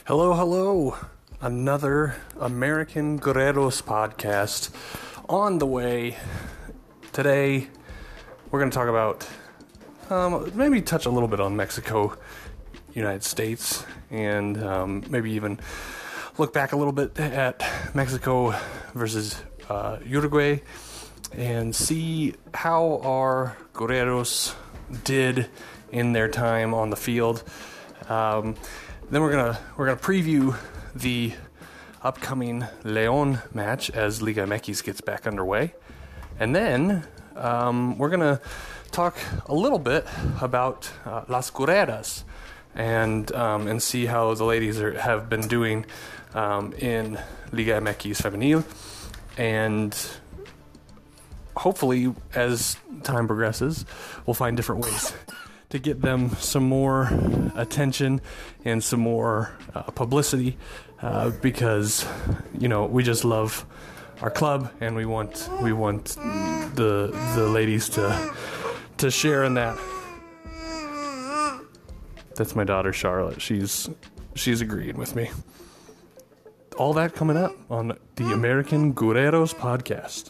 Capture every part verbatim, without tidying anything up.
Hello, hello. Another American Guerreros podcast on the way. Today, we're going to talk about, um, maybe touch a little bit on Mexico, United States, and um, maybe even look back a little bit at Mexico versus uh, Uruguay and see how our Guerreros did in their time on the field. Um, then we're gonna we're gonna preview the upcoming León match as Liga M X gets back underway, and then um, we're gonna talk a little bit about uh, Las Guerreras and um, and see how the ladies are, have been doing um, in Liga M X Femenil, and hopefully as time progresses, we'll find different ways to get them some more attention and some more uh, publicity uh, because, you know, we just love our club and we want we want the the ladies to to share in that. That's my daughter Charlotte. She's she's agreeing with me. All that coming up on the American Guerreros podcast.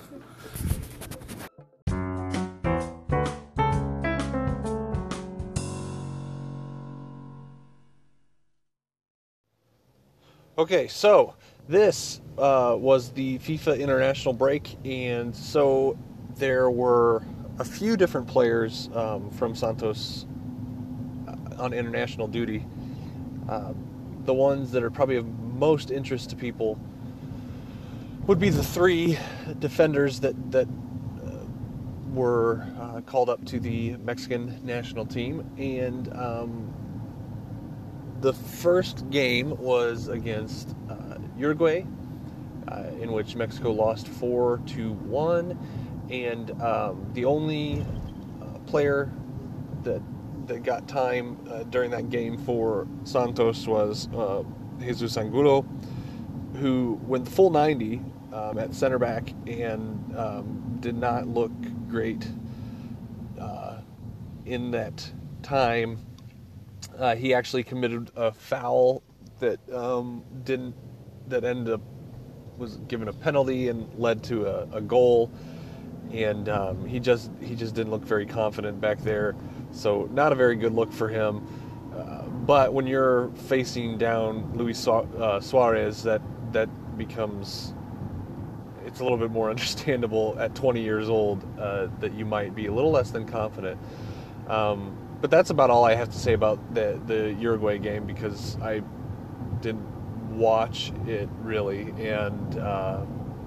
Okay, so this uh, was the FIFA international break, and so there were a few different players um, from Santos on international duty. Um, the ones that are probably of most interest to people would be the three defenders that, that uh, were uh, called up to the Mexican national team, and um, the first game was against uh, Uruguay, uh, in which Mexico lost four to one, and um, the only uh, player that that got time uh, during that game for Santos was uh, Jesus Angulo, who went the full ninety um, at center back and um, did not look great uh, in that time. Uh, he actually committed a foul that um, didn't that ended up was given a penalty and led to a, a goal, and um, he just he just didn't look very confident back there. So not a very good look for him. Uh, but when you're facing down Luis Su- uh, Suarez, that that becomes it's a little bit more understandable at twenty years old uh, that you might be a little less than confident. Um, But that's about all I have to say about the, the Uruguay game because I didn't watch it really, and uh,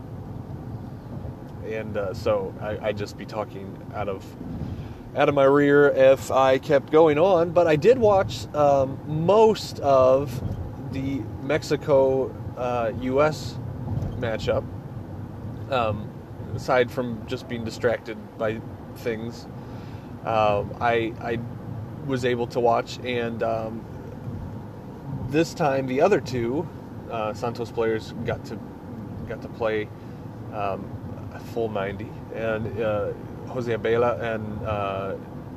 and uh, so I, I'd just be talking out of out of my rear if I kept going on. But I did watch um, most of the Mexico uh, U S matchup, um, aside from just being distracted by things. Um, I I. was able to watch, and um, this time the other two uh, Santos players got to got to play um, a full ninety, and uh, Jose Abela and uh,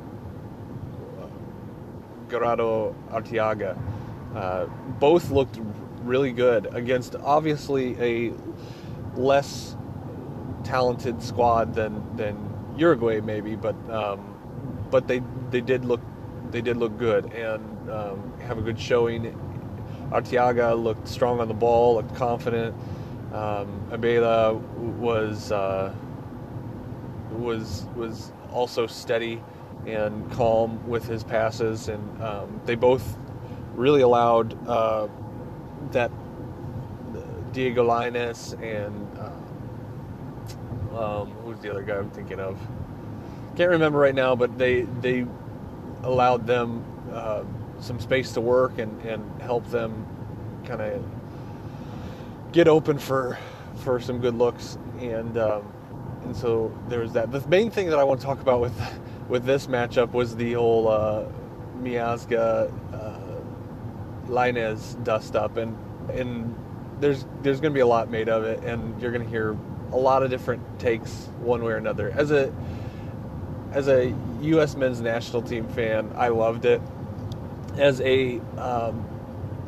Gerardo Arteaga uh, both looked really good against obviously a less talented squad than than Uruguay maybe, but um, but they they did look. They did look good and um, have a good showing. Arteaga looked strong on the ball, looked confident. Um, Abela was uh, was was also steady and calm with his passes, and um, they both really allowed uh, that Diego Lainez and uh, um, who's the other guy I'm thinking of? Can't remember right now, but they they. allowed them uh, some space to work and, and help them kind of get open for for some good looks, and um, and so there's that. The main thing that I want to talk about with with this matchup was the whole uh, Miazga uh, Lainez dust up, and and there's there's going to be a lot made of it, and you're going to hear a lot of different takes one way or another. As a As a U S men's national team fan, I loved it. As a um,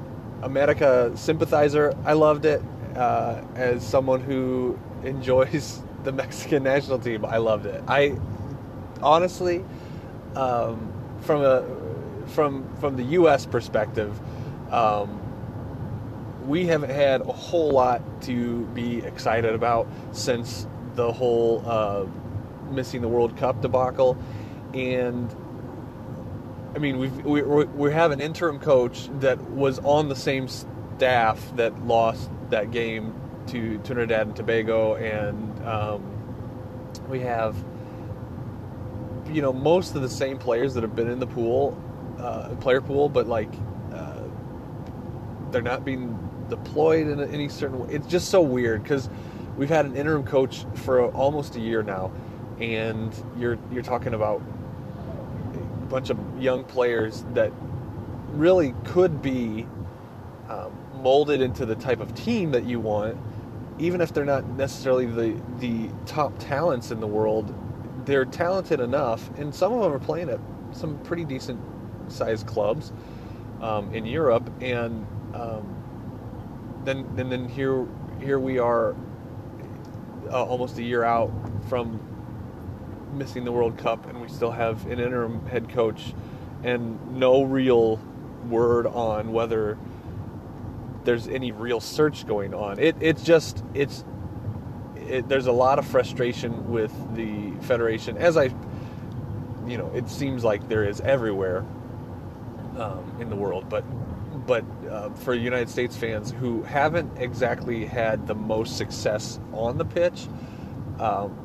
America sympathizer, I loved it. Uh, as someone who enjoys the Mexican national team, I loved it. I honestly, um, from a from from the U S perspective, um, we haven't had a whole lot to be excited about since the whole uh, missing the World Cup debacle, and I mean we've, we we have an interim coach that was on the same staff that lost that game to Trinidad and Tobago, and um, we have, you know, most of the same players that have been in the pool, uh, player pool, but like uh, they're not being deployed in any certain way. It's just so weird because we've had an interim coach for almost a year now, and you're you're talking about a bunch of young players that really could be um, molded into the type of team that you want, even if they're not necessarily the the top talents in the world. They're talented enough, and some of them are playing at some pretty decent sized clubs um, in Europe, and um, then and then here here we are, uh, almost a year out from missing the World Cup, and we still have an interim head coach, and no real word on whether there's any real search going on. It it's just it's it, there's a lot of frustration with the federation, as I you know it seems like there is everywhere um, in the world, but but uh, for United States fans who haven't exactly had the most success on the pitch, um,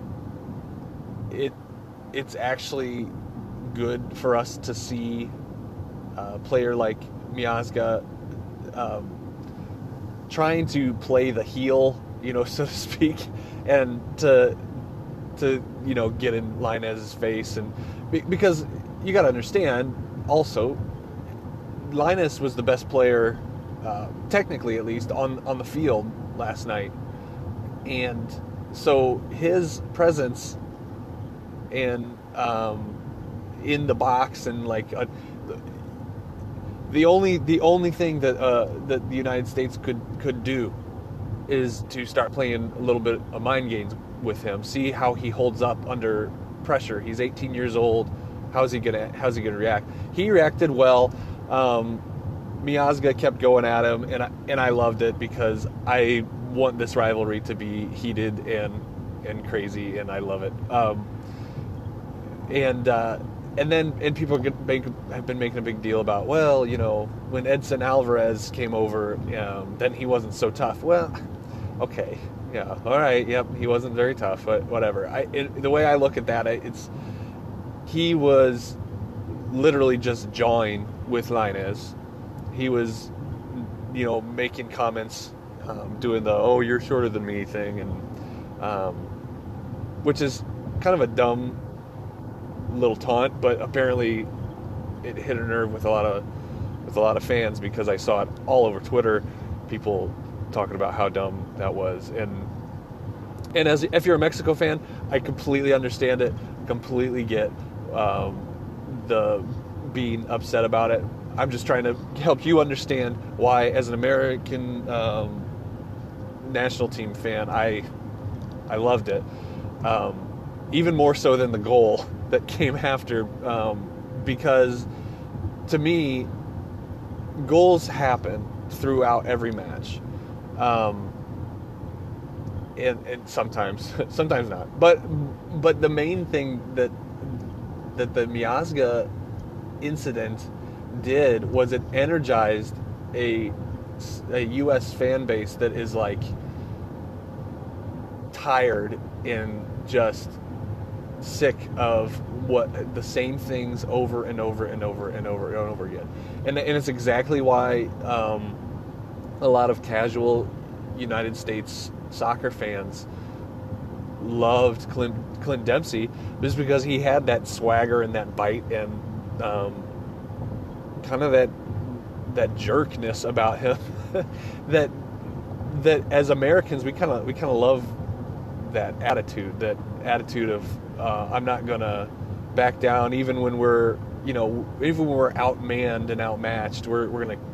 it it's actually good for us to see a player like Miazga um, trying to play the heel, you know, so to speak, and to to you know get in Lainez's face, and because you got to understand also, Lainez was the best player, uh, technically at least, on on the field last night, and so his presence and um, in the box and like a, the only the only thing that uh, that the United States could could do is to start playing a little bit of mind games with him, see how he holds up under pressure. He's eighteen years old. How's he gonna How's he gonna react? He reacted well. Um, Miazga kept going at him, and I, and I loved it because I want this rivalry to be heated and and crazy, and I love it. Um, and uh, and then and people make, have been making a big deal about, well, you know, when Edson Alvarez came over, um, then he wasn't so tough. Well, okay, yeah, all right, yep, he wasn't very tough, but whatever. I it, the way I look at that, it's he was literally just jawing with Lainez. He was, you know, making comments, um, doing the "oh, you're shorter than me" thing, and um, which is kind of a dumb little taunt, but apparently it hit a nerve with a lot of with a lot of fans, because I saw it all over Twitter, people talking about how dumb that was. And and as if you're a Mexico fan, I completely understand it, completely get um, the being upset about it. I'm just trying to help you understand why, as an American um, national team fan, I I loved it, um, even more so than the goal that came after, um, because to me, goals happen throughout every match, um, and, and sometimes sometimes not. But but the main thing that that the Miazga incident did was it energized a a U S fan base that is like tired and just sick of what the same things over and over and over and over and over again. And and it's exactly why um, a lot of casual United States soccer fans loved Clint, Clint Dempsey, just because he had that swagger and that bite and um, kind of that that jerkness about him that that as Americans we kind of we kind of love that attitude, that attitude of uh, I'm not gonna back down even when we're you know even when we're outmanned and outmatched. We're we're gonna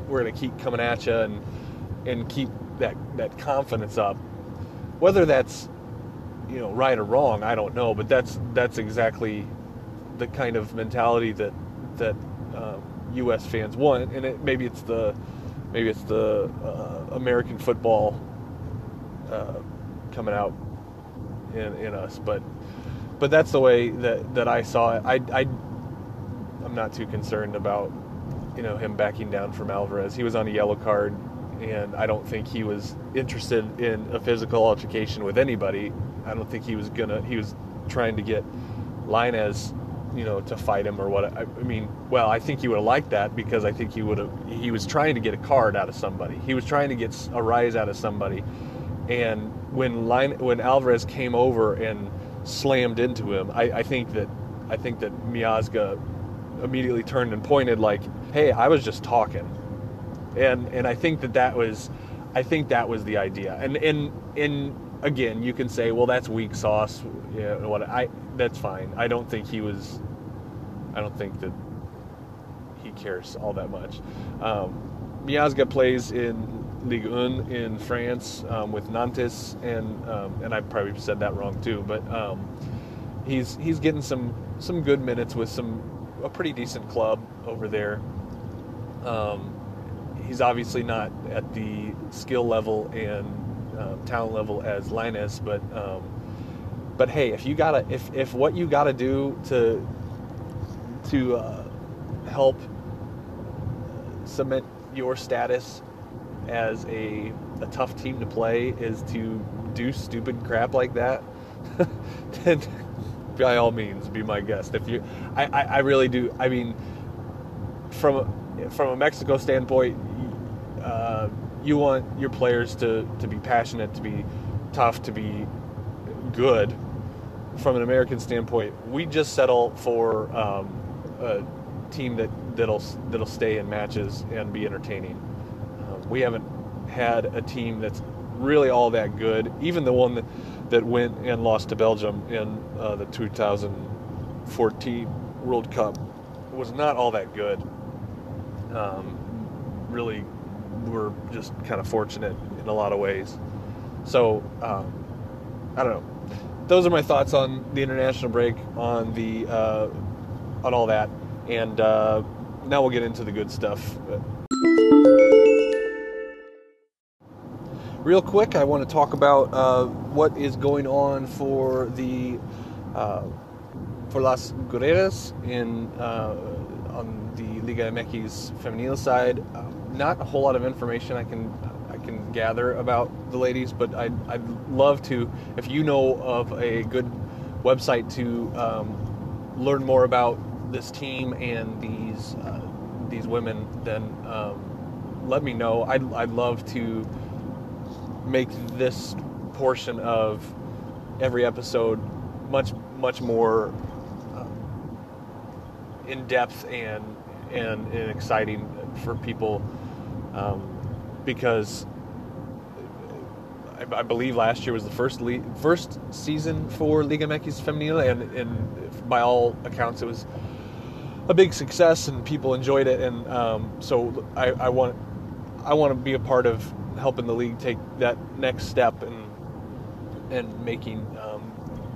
we're gonna keep coming at you and and keep that that confidence up. Whether that's, you know, right or wrong, I don't know, but that's that's exactly the kind of mentality that that um, U S fans want, and it, maybe it's the maybe it's the uh, American football uh, coming out in in us, but but that's the way that, that I saw it. I, I I'm not too concerned about, you know, him backing down from Alvarez. He was on a yellow card, and I don't think he was interested in a physical altercation with anybody. I don't think he was gonna. He was trying to get Lainez, you know, to fight him or what. I, I mean, well, I think he would have liked that, because I think he would have. He was trying to get a card out of somebody. He was trying to get a rise out of somebody. And when Line, when Alvarez came over and slammed into him, I, I think that I think that Miazga immediately turned and pointed like, "Hey, I was just talking," and and I think that that was, I think that was the idea. And and and again, you can say, well, that's weak sauce. Yeah, what I that's fine. I don't think he was. I don't think that he cares all that much. Um, Miazga plays in Ligue one in France um, with Nantes, and um, and I probably said that wrong too, but um, he's he's getting some some good minutes with some a pretty decent club over there. Um, he's obviously not at the skill level and uh, talent level as Lainez, but um, but hey, if you gotta if if what you gotta do to to uh, help cement your status as a, a tough team to play is to do stupid crap like that, then by all means be my guest. If you, I, I, I really do. I mean, from a, from a Mexico standpoint, uh, you want your players to, to be passionate, to be tough, to be good. From an American standpoint, we just settle for um, a team that that'll that'll stay in matches and be entertaining. We haven't had a team that's really all that good. Even the one that, that went and lost to Belgium in uh, the two thousand fourteen World Cup was not all that good. Um, really, we're just kind of fortunate in a lot of ways. So, um, I don't know. Those are my thoughts on the international break, on the uh, on all that, and uh, now we'll get into the good stuff. Real quick, I want to talk about uh, what is going on for the uh, for Las Guerreras in uh, on the Liga M X Femenil side. Uh, not a whole lot of information I can I can gather about the ladies, but I'd, I'd love to, if you know of a good website to um, learn more about this team and these uh, these women, then um, let me know. I'd I'd love to make this portion of every episode much much more uh, in depth and, and and exciting for people, um, because I, I believe last year was the first le- first season for Liga M X Femenil, and and by all accounts it was a big success and people enjoyed it, and um, so I, I want I want to be a part of helping the league take that next step and and making um,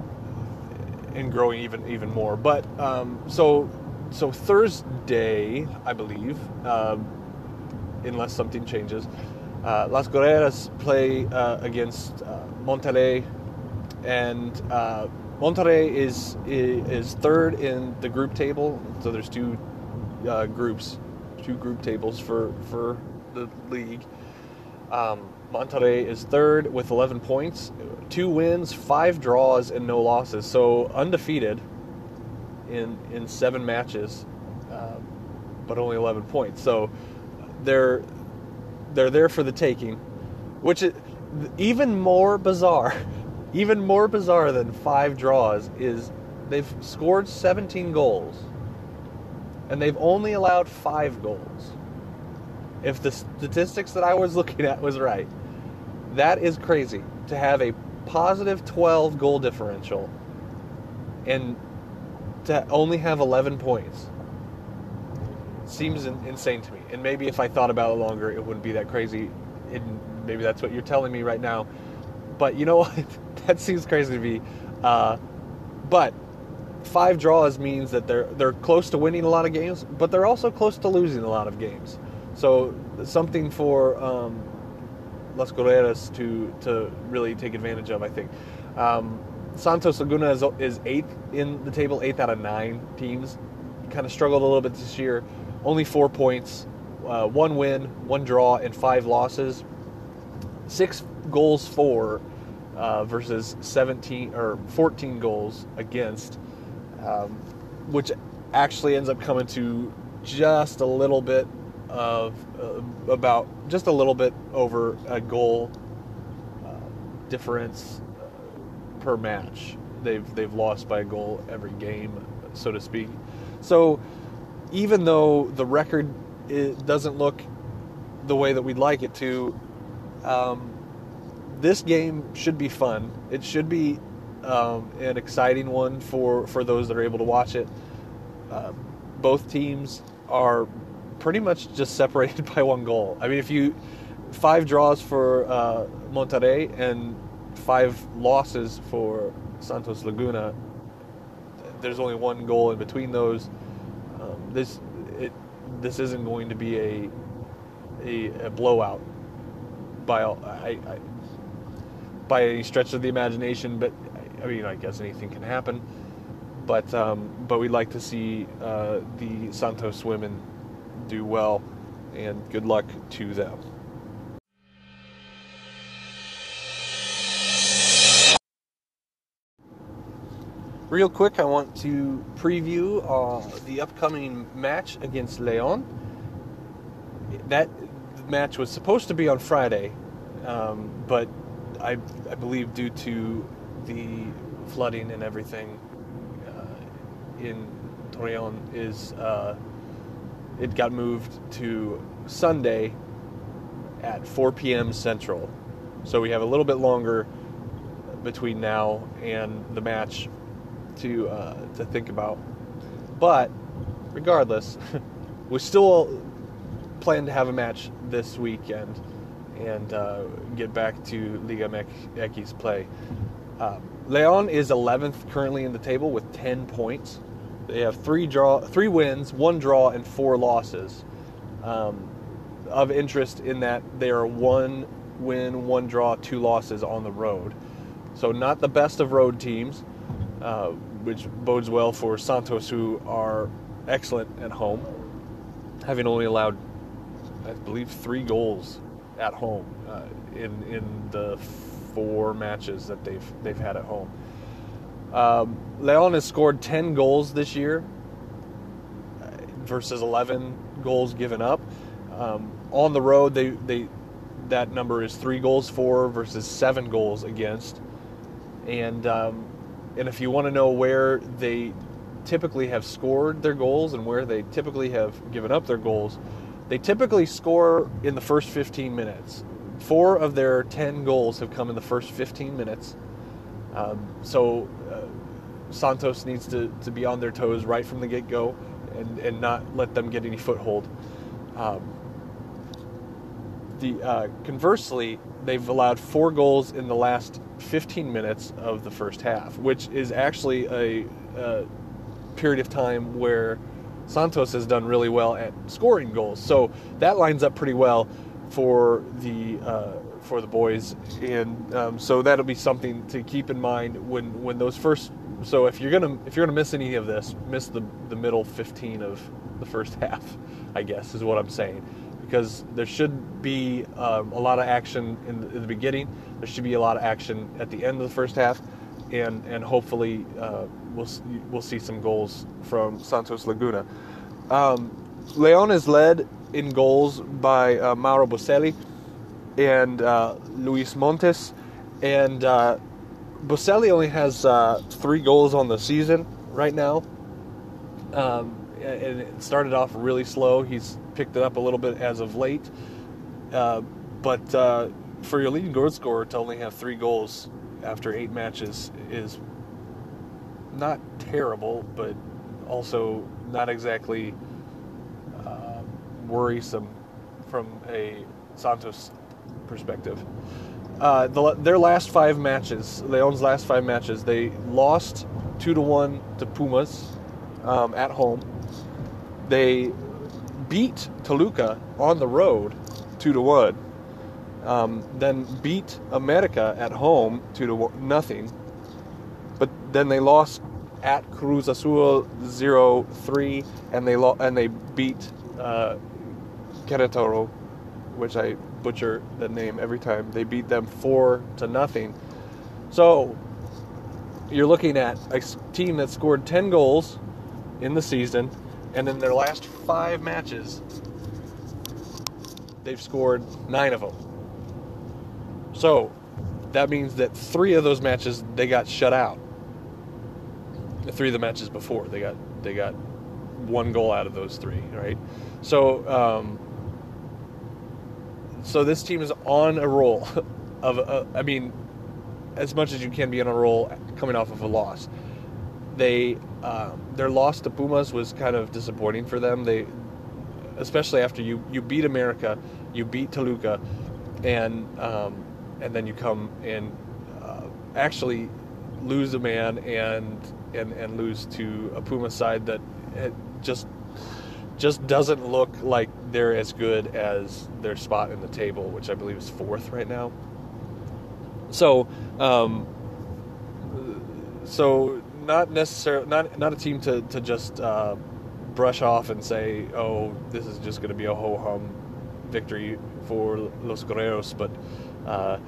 and growing even even more. But um, so so Thursday, I believe, um, unless something changes, uh, Las Guerreras play uh, against uh, Monterrey, and uh, Monterrey is is third in the group table. So there's two uh, groups, two group tables for for the league. Um, Monterrey is third with eleven points, two wins, five draws, and no losses. So undefeated in in seven matches, uh, but only eleven points. So they're they're there for the taking, which is even more bizarre. Even more bizarre than five draws is they've scored seventeen goals, and they've only allowed five goals. If the statistics that I was looking at was right, that is crazy to have a positive twelve goal differential and to only have eleven points. seems in, insane to me. And maybe if I thought about it longer, it wouldn't be that crazy. It, maybe that's what you're telling me right now. But you know what? That seems crazy to me. Uh, but five draws means that they're they're close to winning a lot of games, but they're also close to losing a lot of games. So something for um, Las Correras to to really take advantage of, I think. Um, Santos Laguna is, is eighth in the table, eighth out of nine teams. Kind of struggled a little bit this year. Only four points, uh, one win, one draw, and five losses. Six goals for uh, versus seventeen or fourteen goals against, um, which actually ends up coming to just a little bit of uh, about just a little bit over a goal uh, difference per match. They've they've lost by a goal every game, so to speak. So even though the record it doesn't look the way that we'd like it to, um, this game should be fun. It should be um, an exciting one for, for those that are able to watch it. Uh, both teams are pretty much just separated by one goal. I mean, if you five draws for uh, Monterrey and five losses for Santos Laguna, there's only one goal in between those. Um, this it this isn't going to be a a, a blowout by all, I, I, by any stretch of the imagination. But I mean, I guess anything can happen. But um, but we'd like to see uh, the Santos women do well, and good luck to them. Real quick, I want to preview uh, the upcoming match against León. That match was supposed to be on Friday, um, but I, I believe due to the flooding and everything uh, in Torreón, is uh, it got moved to Sunday at four p.m. Central. So we have a little bit longer between now and the match to uh, to think about, but regardless, we still plan to have a match this weekend and uh, get back to Liga M X play. Uh, León is eleventh currently in the table with ten points. They have three draw, three wins, one draw, and four losses. Um, of interest in that they are one win, one draw, two losses on the road. So not the best of road teams. Uh, which bodes well for Santos, who are excellent at home, having only allowed, I believe, three goals at home uh, in in the four matches that they've they've had at home. Um, León has scored ten goals this year versus eleven goals given up. Um, on the road, they they that number is three goals for versus seven goals against, and. Um, And if you want to know where they typically have scored their goals and where they typically have given up their goals, they typically score in the first fifteen minutes. Four of their ten goals have come in the first fifteen minutes. Um, so uh, Santos needs to, to be on their toes right from the get-go and, and not let them get any foothold. Um, the uh, conversely, they've allowed four goals in the last fifteen minutes of the first half, which is actually a, a period of time where Santos has done really well at scoring goals. So that lines up pretty well for the uh, for the boys, and um, so that'll be something to keep in mind when, when those first. So if you're gonna if you're gonna miss any of this, miss the the middle fifteen of the first half, I guess is what I'm saying. Because there should be um, a lot of action in the, in the beginning. There should be a lot of action at the end of the first half, and and hopefully uh, we'll we'll see some goals from Santos Laguna. Um, León is led in goals by uh, Mauro Boselli and uh, Luis Montes, and uh, Boselli only has uh, three goals on the season right now. Um, and it started off really slow. He's picked it up a little bit as of late. Uh, but uh, for your leading goal scorer to only have three goals after eight matches is not terrible, but also not exactly uh, worrisome from a Santos perspective. Uh, the, their last five matches, Leon's last five matches, they lost two to one to Pumas um, at home. They beat Toluca on the road two to one. Um, then beat America at home two to one, nothing. But then they lost at Cruz Azul zero three, and they lo- and they beat uh, Querétaro, which I butcher the name every time. They beat them four to nothing. So you're looking at a team that scored ten goals in the season, and in their last five matches, they've scored nine of them. So that means that three of those matches they got shut out. The three of the matches before they got they got one goal out of those three, right? So um, so this team is on a roll of uh, I mean, as much as you can be on a roll coming off of a loss. They um, their loss to Pumas was kind of disappointing for them. They, especially after you, you beat America, you beat Toluca, and um, and then you come and uh, actually lose a man and and and lose to a Puma side that just just doesn't look like they're as good as their spot in the table, which I believe is fourth right now. So, um, so not necessarily not not a team to to just uh, brush off and say, oh, this is just going to be a ho hum victory for Los Guerreros, but uh,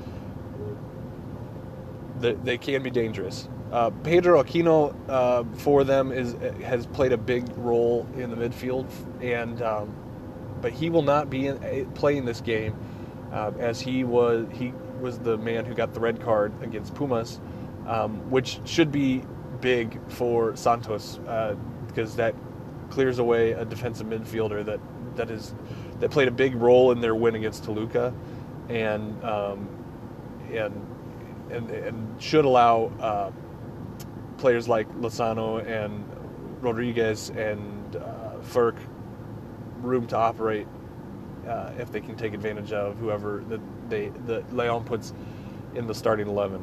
they, they can be dangerous. Uh, Pedro Aquino uh, for them is has played a big role in the midfield, and um, but he will not be in, playing this game uh, as he was he was the man who got the red card against Pumas, um, which should be big for Santos uh, because that clears away a defensive midfielder that that is that played a big role in their win against Toluca, and um, and and and should allow uh, players like Lozano and Rodriguez and uh, Furk room to operate uh, if they can take advantage of whoever that they that Leon puts in the starting eleven.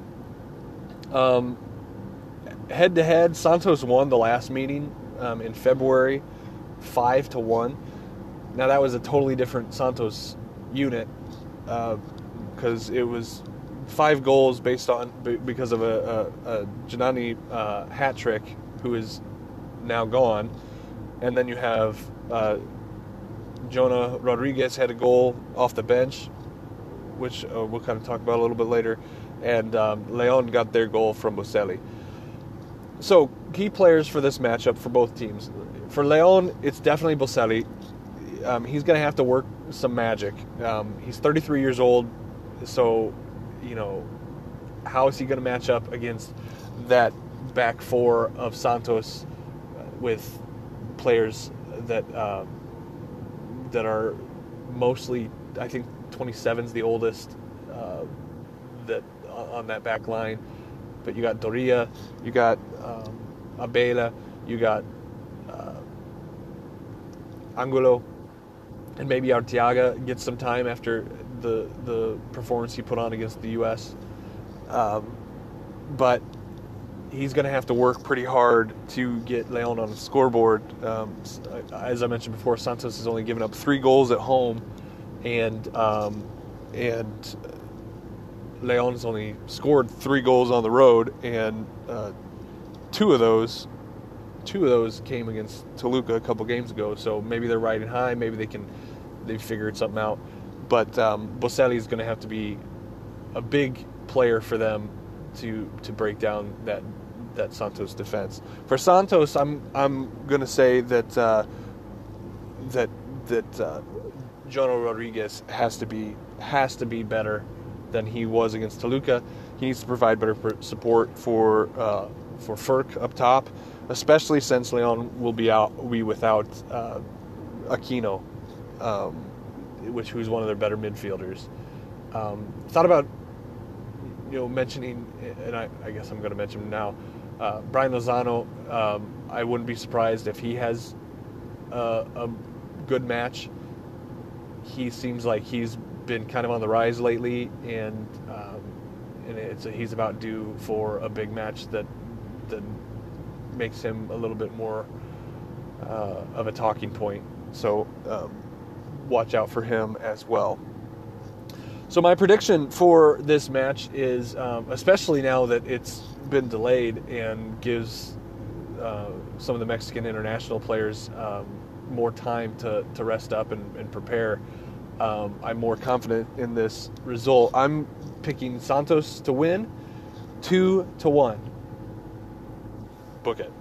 Um, head to head, Santos won the last meeting um, in February, five to one. Now that was a totally different Santos unit because uh, it was five goals based on because of a, a, a Janani uh, hat trick who is now gone, and then you have uh, Jonah Rodriguez had a goal off the bench, which uh, we'll kind of talk about a little bit later, and um, Leon got their goal from Boselli. So key players for this matchup for both teams. For Leon, it's definitely Boselli. Um, he's going to have to work some magic. Um, he's thirty-three years old, so you know, how is he going to match up against that back four of Santos with players that um, that are mostly, I think twenty-seven is the oldest uh, that on that back line. But you got Doria, you got um, Abela, you got uh, Angulo, and maybe Arteaga gets some time after the the performance he put on against the U S Um, but he's going to have to work pretty hard to get Leon on the scoreboard. Um, as I mentioned before, Santos has only given up three goals at home, and um, and Leon has only scored three goals on the road, and uh, two of those two of those came against Toluca a couple games ago. So maybe they're riding high. Maybe they can they figured something out. But um, Boselli is going to have to be a big player for them to to break down that that Santos defense. For Santos, I'm I'm going to say that uh, that that uh, Jono Rodriguez has to be has to be better than he was against Toluca. He needs to provide better support for uh, for Furk up top, especially since Leon will be out will be without uh, Aquino. Um, which who's one of their better midfielders. Um, thought about, you know, mentioning, and I, I guess I'm going to mention him now, uh, Brian Lozano. Um, I wouldn't be surprised if he has uh, a good match. he seems like he's been kind of on the rise lately, and um, and it's he's about due for a big match that that makes him a little bit more uh, of a talking point. So um, watch out for him as well. So my prediction for this match is, um, especially now that it's been delayed and gives uh, some of the Mexican international players um, more time to, to rest up and, and prepare, um, I'm more confident in this result. I'm picking Santos to win, two to one. Book it.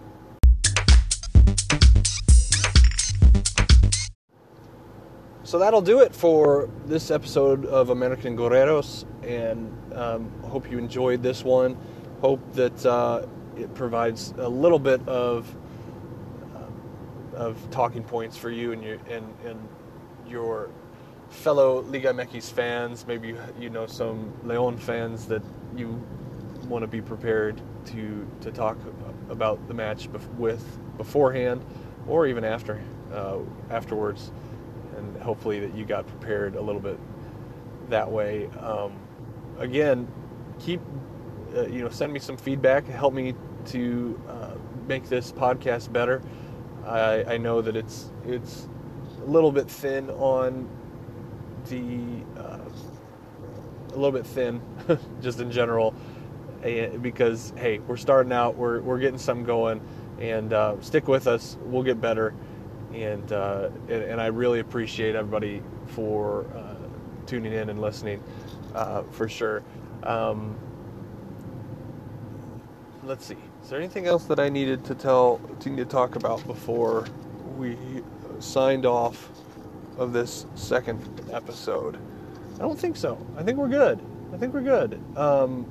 So that'll do it for this episode of American Guerreros, and um, hope you enjoyed this one. Hope that uh, it provides a little bit of uh, of talking points for you and your and, and your fellow Liga M X fans. Maybe you, you know some León fans that you want to be prepared to to talk about the match bef- with beforehand, or even after uh, afterwards. And hopefully that you got prepared a little bit that way. Um, again, keep, uh, you know, send me some feedback. Help me to uh, make this podcast better. I, I know that it's it's a little bit thin on the, uh, a little bit thin, just in general, because hey, we're starting out, we're we're getting something going, and uh, stick with us. We'll get better. And, uh, and and I really appreciate everybody for uh, tuning in and listening, uh, for sure. Um, let's see. Is there anything else that I needed to tell, to, to talk about before we signed off of this second episode? I don't think so. I think we're good. I think we're good. Um,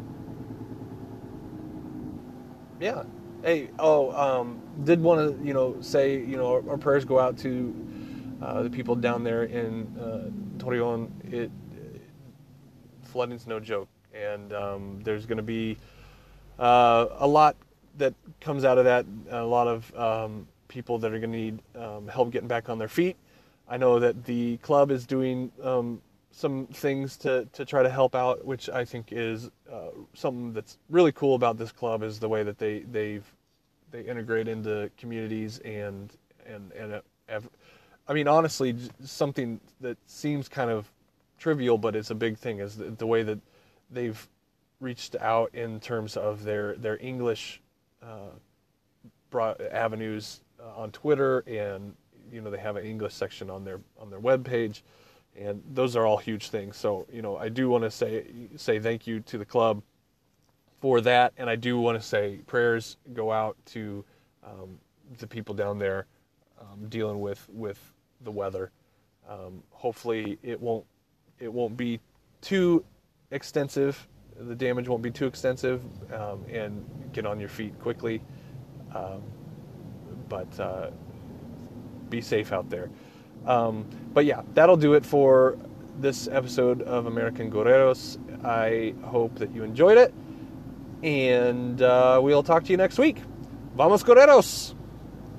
yeah. Hey, oh, um, did want to, you know, say, you know, our, our prayers go out to uh, the people down there in uh, Torreon. It, it flooding's no joke, and um, there's going to be uh, a lot that comes out of that. A lot of um, people that are going to need um, help getting back on their feet. I know that the club is doing um, some things to, to try to help out, which I think is uh, something that's really cool about this club, is the way that they they've they integrate into communities and and and uh, I mean, honestly, something that seems kind of trivial, but it's a big thing, is the, the way that they've reached out in terms of their their English uh, broad avenues uh, on Twitter, and you know they have an English section on their on their webpage. And those are all huge things. So, you know, I do want to say say thank you to the club for that. And I do want to say prayers go out to um, the people down there um, dealing with, with the weather. Um, hopefully it won't it won't be too extensive. The damage won't be too extensive, um, and get on your feet quickly. Um, but uh, be safe out there. Um, but yeah, that'll do it for this episode of American Guerreros. I hope that you enjoyed it, and uh, we'll talk to you next week. Vamos Guerreros!